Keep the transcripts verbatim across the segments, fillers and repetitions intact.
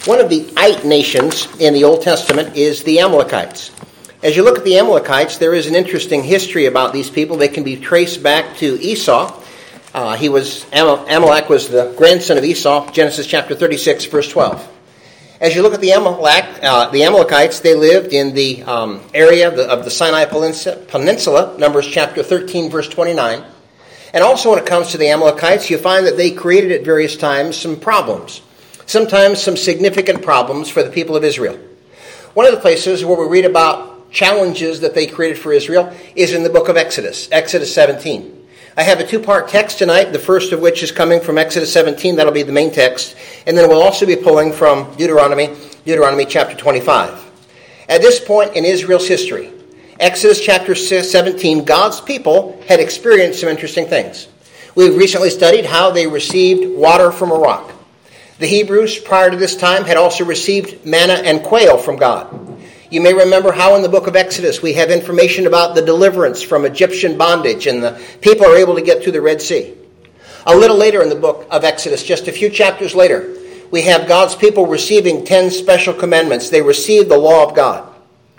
One of the Ite nations in the Old Testament is the Amalekites. As you look at the Amalekites, there is an interesting history about these people. They can be traced back to Esau. Uh, he was Amal- Amalek was the grandson of Esau, Genesis chapter thirty-six, verse twelve. As you look at the Amalek, uh, the Amalekites, they lived in the um, area of the, of the Sinai Peninsula, Numbers chapter thirteen, verse twenty-nine. And also when it comes to the Amalekites, you find that they created at various times some problems. Sometimes some significant problems for the people of Israel. One of the places where we read about challenges that they created for Israel is in the book of Exodus, Exodus seventeen. I have a two-part text tonight, the first of which is coming from Exodus seventeen. That'll be the main text. And then we'll also be pulling from Deuteronomy, Deuteronomy chapter twenty-five. At this point in Israel's history, Exodus chapter seventeen, God's people had experienced some interesting things. We've recently studied how they received water from a rock. The Hebrews, prior to this time, had also received manna and quail from God. You may remember how in the book of Exodus we have information about the deliverance from Egyptian bondage, and the people are able to get through the Red Sea. A little later in the book of Exodus, just a few chapters later, we have God's people receiving ten special commandments. They received the law of God.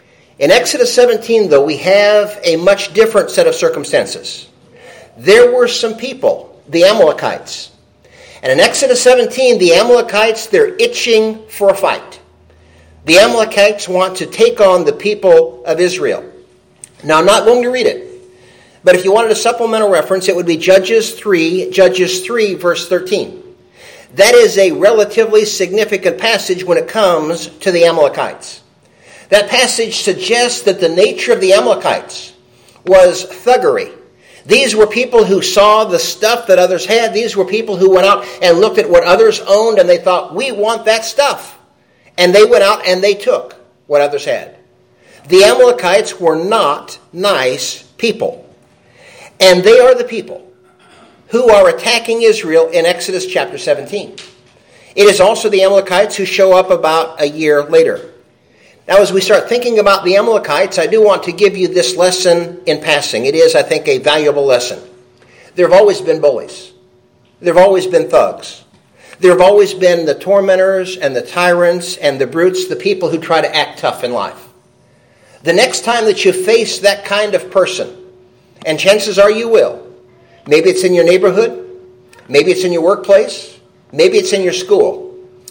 In Exodus seventeen, though, we have a much different set of circumstances. There were some people, the Amalekites. And in Exodus seventeen, the Amalekites, they're itching for a fight. The Amalekites want to take on the people of Israel. Now, I'm not going to read it, but if you wanted a supplemental reference, it would be Judges three, Judges three, verse thirteen. That is a relatively significant passage when it comes to the Amalekites. That passage suggests that the nature of the Amalekites was thuggery. These were people who saw the stuff that others had. These were people who went out and looked at what others owned, and they thought, we want that stuff. And they went out and they took what others had. The Amalekites were not nice people. And they are the people who are attacking Israel in Exodus chapter seventeen. It is also the Amalekites who show up about a year later. Now, as we start thinking about the Amalekites, I do want to give you this lesson in passing. It is, I think, a valuable lesson. There have always been bullies. There have always been thugs. There have always been the tormentors and the tyrants and the brutes, the people who try to act tough in life. The next time that you face that kind of person, and chances are you will, maybe it's in your neighborhood, maybe it's in your workplace, maybe it's in your school,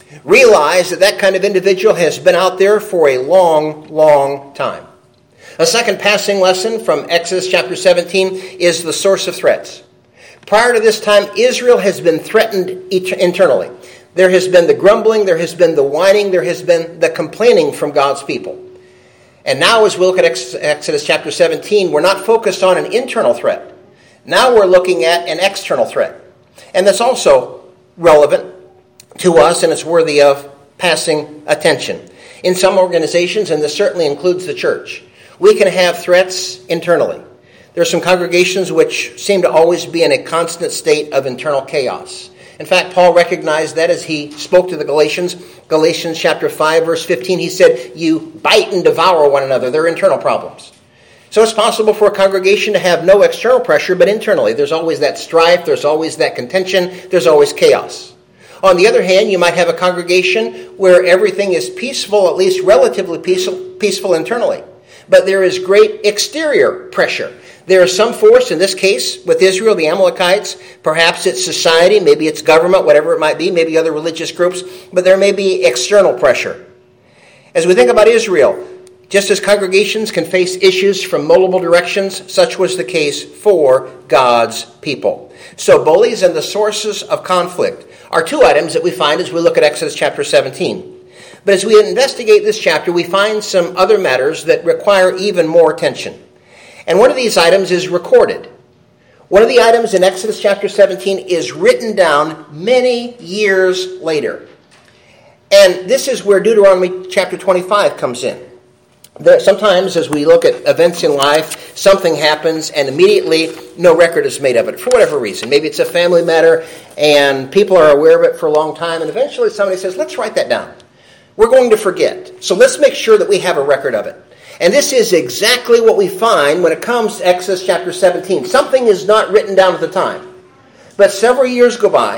realize that that kind of individual has been out there for a long, long time. A second passing lesson from Exodus chapter seventeen is the source of threats. Prior to this time, Israel has been threatened internally. There has been the grumbling, there has been the whining, there has been the complaining from God's people. And now as we look at Exodus chapter seventeen, we're not focused on an internal threat. Now we're looking at an external threat. And that's also relevant to us, and it's worthy of passing attention. In some organizations, and this certainly includes the church, we can have threats internally. There are some congregations which seem to always be in a constant state of internal chaos. In fact, Paul recognized that as he spoke to the Galatians. Galatians chapter five, verse fifteen, he said, you bite and devour one another. They're internal problems. So it's possible for a congregation to have no external pressure, but internally. There's always that strife, there's always that contention, there's always chaos. On the other hand, you might have a congregation where everything is peaceful, at least relatively peaceful, peaceful internally. But there is great exterior pressure. There is some force, in this case, with Israel, the Amalekites. Perhaps it's society, maybe it's government, whatever it might be, maybe other religious groups. But there may be external pressure. As we think about Israel, just as congregations can face issues from multiple directions, such was the case for God's people. So bullies and the sources of conflict are two items that we find as we look at Exodus chapter seventeen. But as we investigate this chapter, we find some other matters that require even more attention. And one of these items is recorded. One of the items in Exodus chapter seventeen is written down many years later. And this is where Deuteronomy chapter twenty-five comes in. There, sometimes as we look at events in life, something happens and immediately no record is made of it for whatever reason. Maybe it's a family matter and people are aware of it for a long time, and eventually somebody says, let's write that down. We're going to forget. So let's make sure that we have a record of it. And this is exactly what we find when it comes to Exodus chapter seventeen. Something is not written down at the time. But several years go by,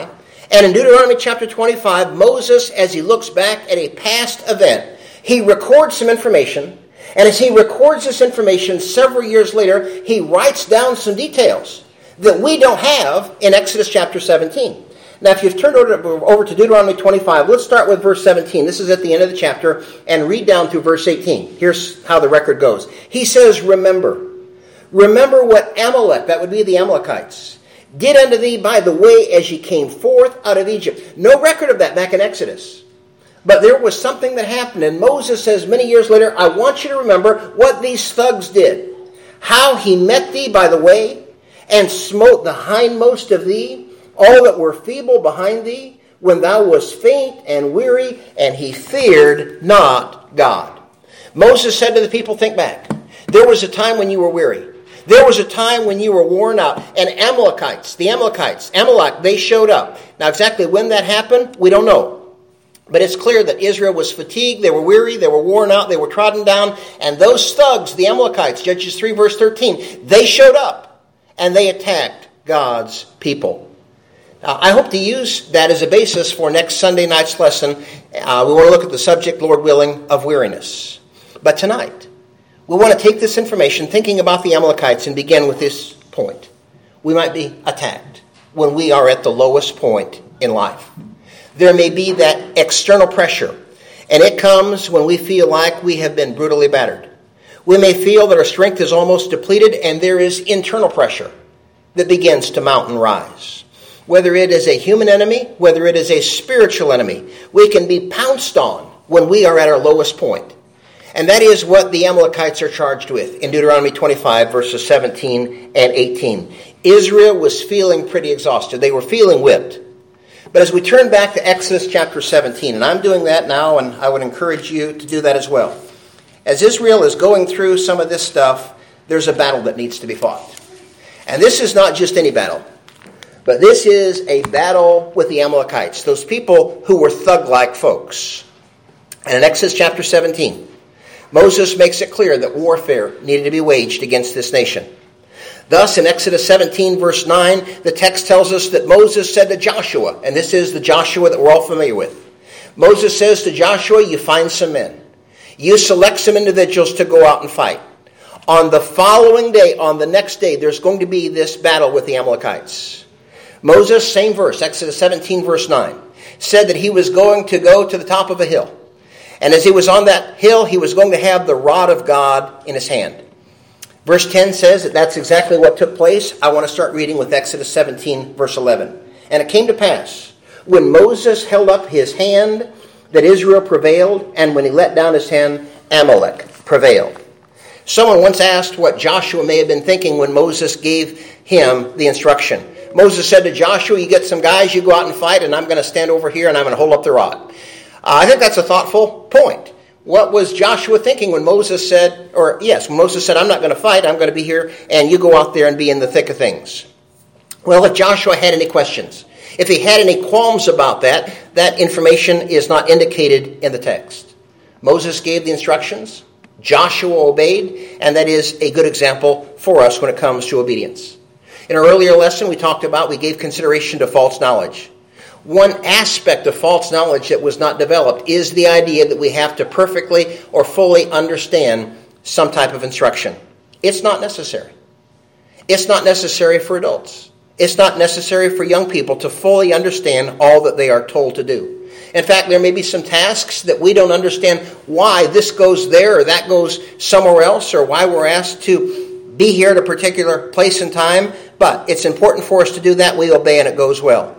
And in Deuteronomy chapter twenty-five, Moses, as he looks back at a past event, he records some information. And as he records this information several years later, he writes down some details that we don't have in Exodus chapter seventeen. Now, if you've turned over to Deuteronomy twenty-five, let's start with verse seventeen. This is at the end of the chapter, and read down through verse eighteen. Here's how the record goes. He says, remember. Remember what Amalek, that would be the Amalekites, did unto thee by the way as ye came forth out of Egypt. No record of that back in Exodus. But there was something that happened, and Moses says many years later, I want you to remember what these thugs did. How he met thee by the way, and smote the hindmost of thee, all that were feeble behind thee, when thou wast faint and weary, and he feared not God. Moses said to the people, think back. There was a time when you were weary. There was a time when you were worn out. And Amalekites, the Amalekites, Amalek, they showed up. Now exactly when that happened, we don't know. But it's clear that Israel was fatigued, they were weary, they were worn out, they were trodden down. And those thugs, the Amalekites, Judges three verse thirteen, they showed up and they attacked God's people. Uh, I hope to use that as a basis for next Sunday night's lesson. Uh, we want to look at the subject, Lord willing, of weariness. But tonight, we want to take this information, thinking about the Amalekites, and begin with this point. We might be attacked when we are at the lowest point in life. There may be that external pressure, and it comes when we feel like we have been brutally battered. We may feel that our strength is almost depleted, and there is internal pressure that begins to mount and rise. Whether it is a human enemy, whether it is a spiritual enemy, we can be pounced on when we are at our lowest point. And that is what the Amalekites are charged with in Deuteronomy twenty-five, verses seventeen and eighteen. Israel was feeling pretty exhausted. They were feeling whipped. But as we turn back to Exodus chapter seventeen, and I'm doing that now, and I would encourage you to do that as well. As Israel is going through some of this stuff, there's a battle that needs to be fought. And this is not just any battle. But this is a battle with the Amalekites, those people who were thug-like folks. And in Exodus chapter seventeen, Moses makes it clear that warfare needed to be waged against this nation. Thus, in Exodus seventeen, verse nine, the text tells us that Moses said to Joshua, and this is the Joshua that we're all familiar with. Moses says to Joshua, you find some men. You select some individuals to go out and fight. On the following day, on the next day, there's going to be this battle with the Amalekites. Moses, same verse, Exodus seventeen, verse nine, said that he was going to go to the top of a hill. And as he was on that hill, he was going to have the rod of God in his hand. Verse ten says that that's exactly what took place. I want to start reading with Exodus seventeen, verse eleven. And it came to pass, when Moses held up his hand, that Israel prevailed, and when he let down his hand, Amalek prevailed. Someone once asked what Joshua may have been thinking when Moses gave him the instruction. Moses said to Joshua, you get some guys, you go out and fight, and I'm going to stand over here and I'm going to hold up the rod. Uh, I think that's a thoughtful point. What was Joshua thinking when Moses said, or yes, when Moses said, I'm not going to fight, I'm going to be here, and you go out there and be in the thick of things? Well, if Joshua had any questions, if he had any qualms about that, that information is not indicated in the text. Moses gave the instructions, Joshua obeyed, and that is a good example for us when it comes to obedience. In our earlier lesson, we talked about, we gave consideration to false knowledge. One aspect of false knowledge that was not developed is the idea that we have to perfectly or fully understand some type of instruction. It's not necessary. It's not necessary for adults. It's not necessary for young people to fully understand all that they are told to do. In fact, there may be some tasks that we don't understand why this goes there or that goes somewhere else, or why we're asked to be here at a particular place and time, but it's important for us to do that. We obey and it goes well.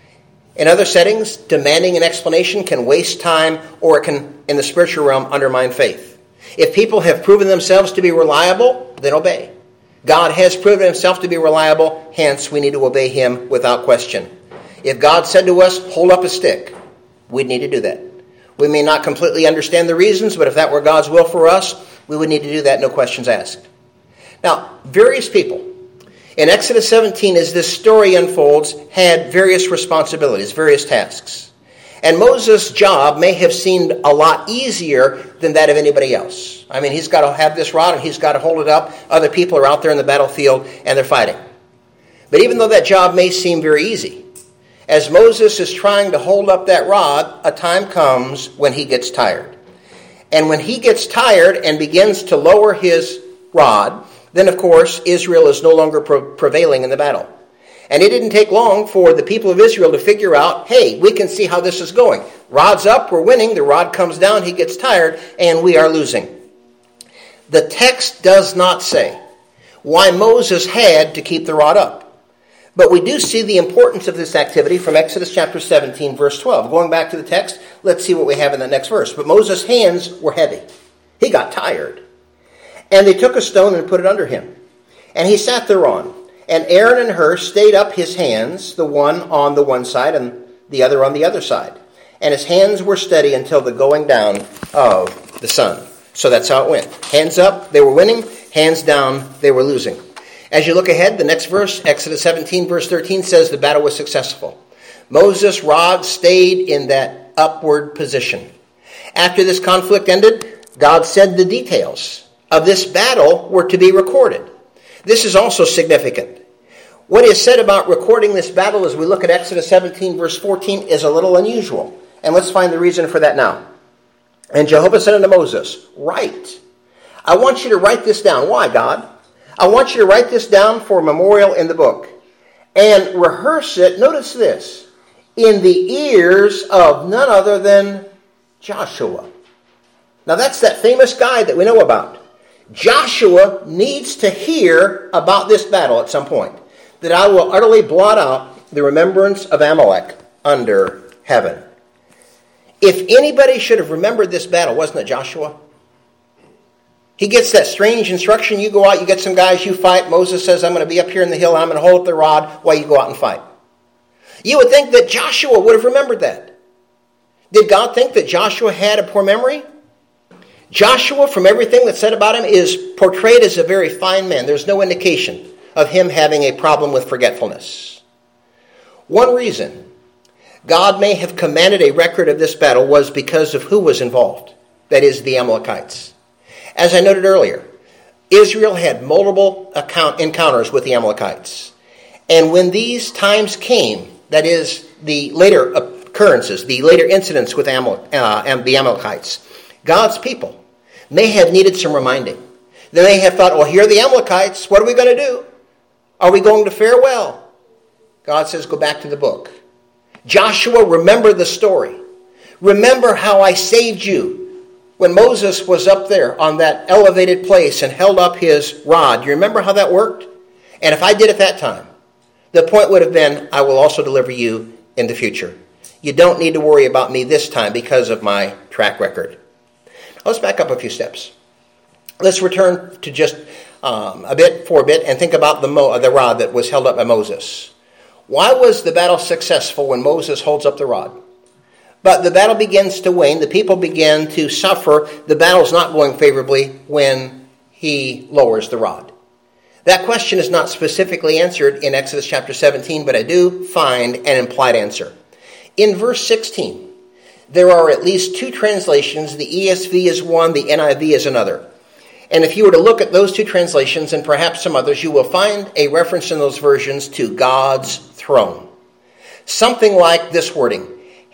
In other settings, demanding an explanation can waste time, or it can, in the spiritual realm, undermine faith. If people have proven themselves to be reliable, then obey. God has proven himself to be reliable, hence we need to obey him without question. If God said to us, hold up a stick, we'd need to do that. We may not completely understand the reasons, but if that were God's will for us, we would need to do that, no questions asked. Now, various people, in Exodus seventeen, as this story unfolds, had various responsibilities, various tasks. And Moses' job may have seemed a lot easier than that of anybody else. I mean, he's got to have this rod and he's got to hold it up. Other people are out there in the battlefield and they're fighting. But even though that job may seem very easy, As Moses is trying to hold up that rod, a time comes when he gets tired. And when he gets tired and begins to lower his rod, then of course Israel is no longer prevailing in the battle. And it didn't take long for the people of Israel to figure out, hey, we can see how this is going. Rod's up, we're winning. The rod comes down, he gets tired, and we are losing. The text does not say why Moses had to keep the rod up. But we do see the importance of this activity from Exodus chapter seventeen, verse twelve. Going back to the text, let's see what we have in the next verse. But Moses' hands were heavy. He got tired. And they took a stone and put it under him. And he sat thereon. And Aaron and Hur stayed up his hands, the one on the one side and the other on the other side. And his hands were steady until the going down of the sun. So that's how it went. Hands up, they were winning. Hands down, they were losing. As you look ahead, the next verse, Exodus seventeen, verse thirteen, says the battle was successful. Moses' rod stayed in that upward position. After this conflict ended, God said the details of this battle were to be recorded. This is also significant. What is said about recording this battle as we look at Exodus seventeen, verse fourteen, is a little unusual. And let's find the reason for that now. And Jehovah said unto Moses, write. I want you to write this down. Why, God? I want you to write this down for a memorial in the book. And rehearse it, notice this, in the ears of none other than Joshua. Now that's that famous guy that we know about. Joshua needs to hear about this battle at some point. That I will utterly blot out the remembrance of Amalek under heaven. If anybody should have remembered this battle, wasn't it Joshua? He gets that strange instruction. You go out, you get some guys, you fight. Moses says, I'm going to be up here in the hill, I'm going to hold up the rod while you go out and fight. You would think that Joshua would have remembered that. Did God think that Joshua had a poor memory? Joshua, from everything that's said about him, is portrayed as a very fine man. There's no indication of him having a problem with forgetfulness. One reason God may have commanded a record of this battle was because of who was involved. That is, the Amalekites. As I noted earlier, Israel had multiple account encounters with the Amalekites. And when these times came, that is, the later occurrences, the later incidents with Amal- uh, the Amalekites, God's people may have needed some reminding. They may have thought, well, here are the Amalekites. What are we going to do? Are we going to fare well? God says, go back to the book. Joshua, remember the story. Remember how I saved you when Moses was up there on that elevated place and held up his rod. Do you remember how that worked? And if I did at that time, the point would have been, I will also deliver you in the future. You don't need to worry about me this time because of my track record. Let's back up a few steps. Let's return to just um, a bit, for a bit, and think about the, mo- the rod that was held up by Moses. Why was the battle successful when Moses holds up the rod? But the battle begins to wane. The people begin to suffer. The battle's not going favorably when he lowers the rod. That question is not specifically answered in Exodus chapter seventeen, but I do find an implied answer. In verse sixteen, there are at least two translations. The E S V is one, the N I V is another. And if you were to look at those two translations and perhaps some others, you will find a reference in those versions to God's throne. Something like this wording,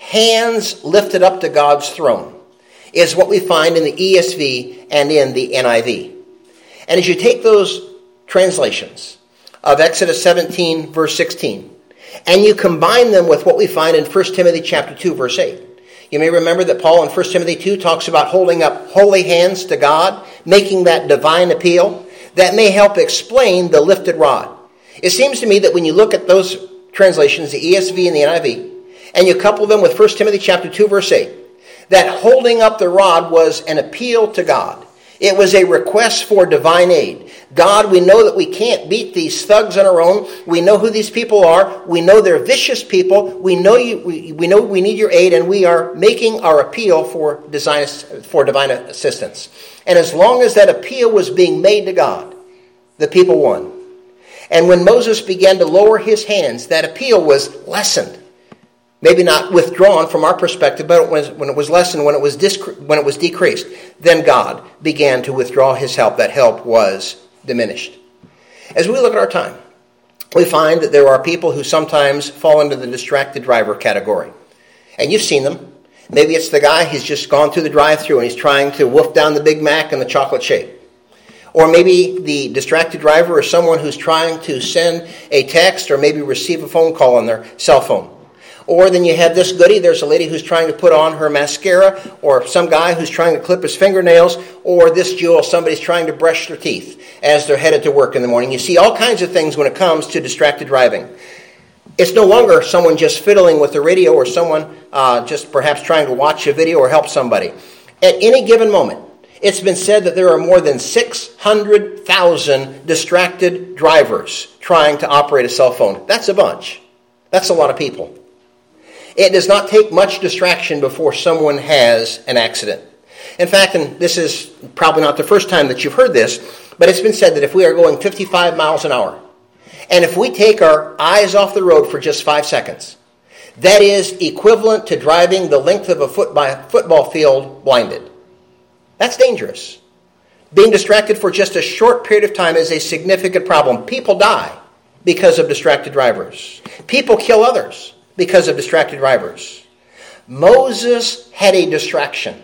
hands lifted up to God's throne, is what we find in the E S V and in the N I V. And as you take those translations of Exodus seventeen, verse sixteen, and you combine them with what we find in First Timothy chapter two, verse eight, you may remember that Paul in First Timothy two talks about holding up holy hands to God, making that divine appeal. That may help explain the lifted rod. It seems to me that when you look at those translations, the E S V and the N I V, and you couple them with First Timothy chapter two, verse eight, that holding up the rod was an appeal to God. It was a request for divine aid. God, we know that we can't beat these thugs on our own. We know who these people are. We know they're vicious people. We know you. We, we know we need your aid, and we are making our appeal for design, for divine assistance. And as long as that appeal was being made to God, the people won. And when Moses began to lower his hands, that appeal was lessened. Maybe not withdrawn from our perspective, but it was, when it was lessened, when it was, disc- when it was decreased, then God began to withdraw his help. That help was diminished. As we look at our time, we find that there are people who sometimes fall into the distracted driver category. And you've seen them. Maybe it's the guy who's just gone through the drive-thru and he's trying to wolf down the Big Mac and the chocolate shake. Or maybe the distracted driver is someone who's trying to send a text or maybe receive a phone call on their cell phone. Or then you have this goody, there's a lady who's trying to put on her mascara, or some guy who's trying to clip his fingernails, or this jewel, somebody's trying to brush their teeth as they're headed to work in the morning. You see all kinds of things when it comes to distracted driving. It's no longer someone just fiddling with the radio or someone uh, just perhaps trying to watch a video or help somebody. At any given moment, it's been said that there are more than six hundred thousand distracted drivers trying to operate a cell phone. That's a bunch. That's a lot of people. It does not take much distraction before someone has an accident. In fact, and this is probably not the first time that you've heard this, but it's been said that if we are going fifty-five miles an hour, and if we take our eyes off the road for just five seconds, that is equivalent to driving the length of a football field blinded. That's dangerous. Being distracted for just a short period of time is a significant problem. People die because of distracted drivers. People kill others because of distracted drivers. Moses had a distraction.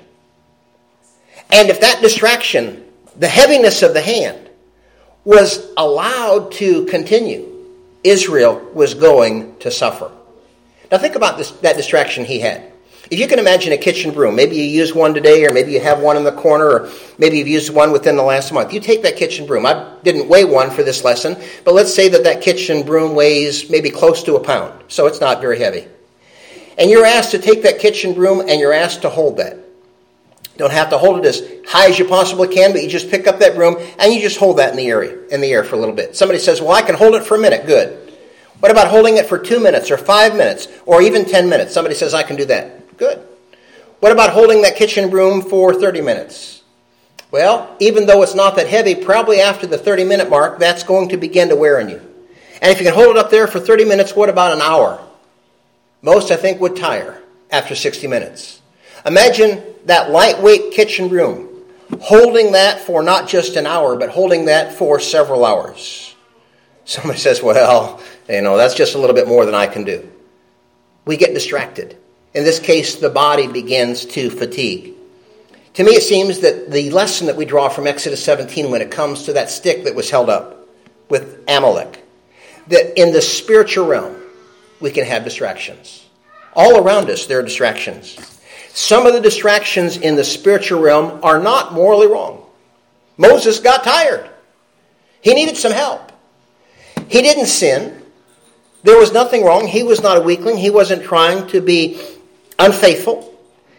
And if that distraction, the heaviness of the hand, was allowed to continue, Israel was going to suffer. Now think about this, that distraction he had. If you can imagine a kitchen broom, maybe you use one today, or maybe you have one in the corner, or maybe you've used one within the last month. You take that kitchen broom. I didn't weigh one for this lesson, but let's say that that kitchen broom weighs maybe close to a pound, so it's not very heavy. And you're asked to take that kitchen broom, and you're asked to hold that. You don't have to hold it as high as you possibly can, but you just pick up that broom, and you just hold that in the area, in the air for a little bit. Somebody says, well, I can hold it for a minute. Good. What about holding it for two minutes, or five minutes, or even ten minutes? Somebody says, I can do that. Good. What about holding that kitchen broom for thirty minutes? Well, even though it's not that heavy, probably after the thirty-minute mark, that's going to begin to wear on you. And if you can hold it up there for thirty minutes, what about an hour? Most, I think, would tire after sixty minutes. Imagine that lightweight kitchen broom, holding that for not just an hour, but holding that for several hours. Somebody says, well, you know, that's just a little bit more than I can do. We get distracted. In this case, the body begins to fatigue. To me, it seems that the lesson that we draw from Exodus seventeen when it comes to that stick that was held up with Amalek, that in the spiritual realm, we can have distractions. All around us, there are distractions. Some of the distractions in the spiritual realm are not morally wrong. Moses got tired. He needed some help. He didn't sin. There was nothing wrong. He was not a weakling. He wasn't trying to be unfaithful.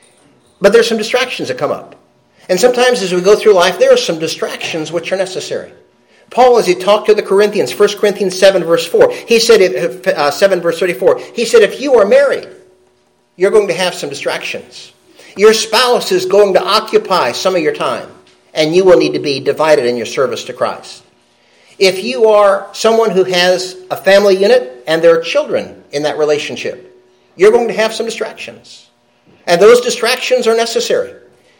But there's some distractions that come up. And sometimes as we go through life, there are some distractions which are necessary. Paul, as he talked to the Corinthians, First Corinthians seven, verse four, he said, uh, seven, verse thirty-four, he said, if you are married, you're going to have some distractions. Your spouse is going to occupy some of your time, and you will need to be divided in your service to Christ. If you are someone who has a family unit and there are children in that relationship, you're going to have some distractions. And those distractions are necessary.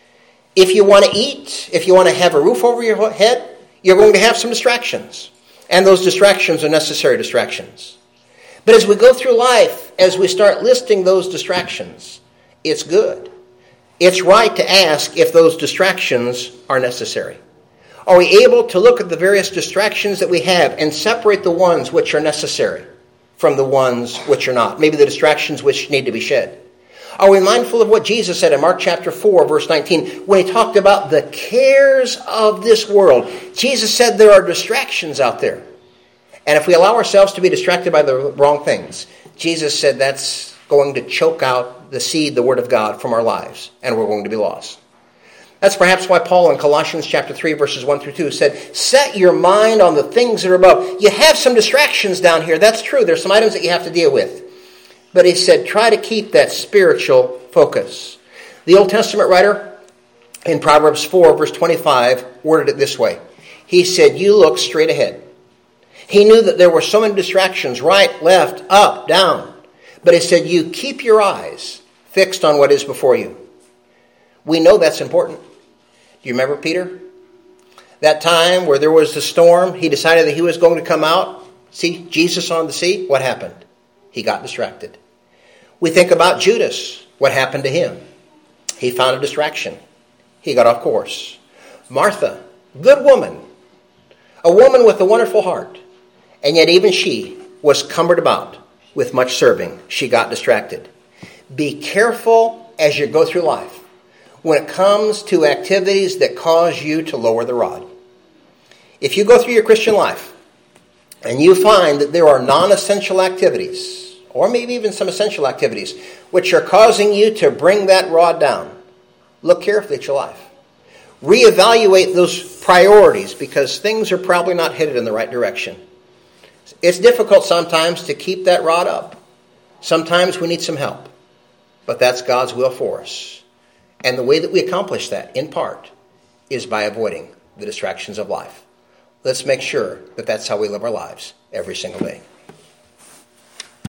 If you want to eat, if you want to have a roof over your head, you're going to have some distractions. And those distractions are necessary distractions. But as we go through life, as we start listing those distractions, it's good. It's right to ask if those distractions are necessary. Are we able to look at the various distractions that we have and separate the ones which are necessary from the ones which are not? Maybe the distractions which need to be shed. Are we mindful of what Jesus said in Mark chapter four, verse nineteen, when he talked about the cares of this world? Jesus said there are distractions out there. And if we allow ourselves to be distracted by the wrong things, Jesus said that's going to choke out the seed, the word of God, from our lives, and we're going to be lost. That's perhaps why Paul in Colossians chapter three, verses one through two said, set your mind on the things that are above. You have some distractions down here. That's true. There's some items that you have to deal with. But he said, try to keep that spiritual focus. The Old Testament writer in Proverbs four, verse twenty-five, worded it this way. He said, you look straight ahead. He knew that there were so many distractions, right, left, up, down. But he said, you keep your eyes fixed on what is before you. We know that's important. Do you remember Peter? That time where there was the storm, he decided that he was going to come out See Jesus on the sea? What happened? He got distracted. We think about Judas. What happened to him? He found a distraction. He got off course. Martha, good woman, a woman with a wonderful heart, and yet even she was cumbered about with much serving. She got distracted. Be careful as you go through life when it comes to activities that cause you to lower the rod. If you go through your Christian life and you find that there are non-essential activities, or maybe even some essential activities, which are causing you to bring that rod down, look carefully at your life. Reevaluate those priorities, because things are probably not headed in the right direction. It's difficult sometimes to keep that rod up. Sometimes we need some help. But that's God's will for us. And the way that we accomplish that, in part, is by avoiding the distractions of life. Let's make sure that that's how we live our lives every single day.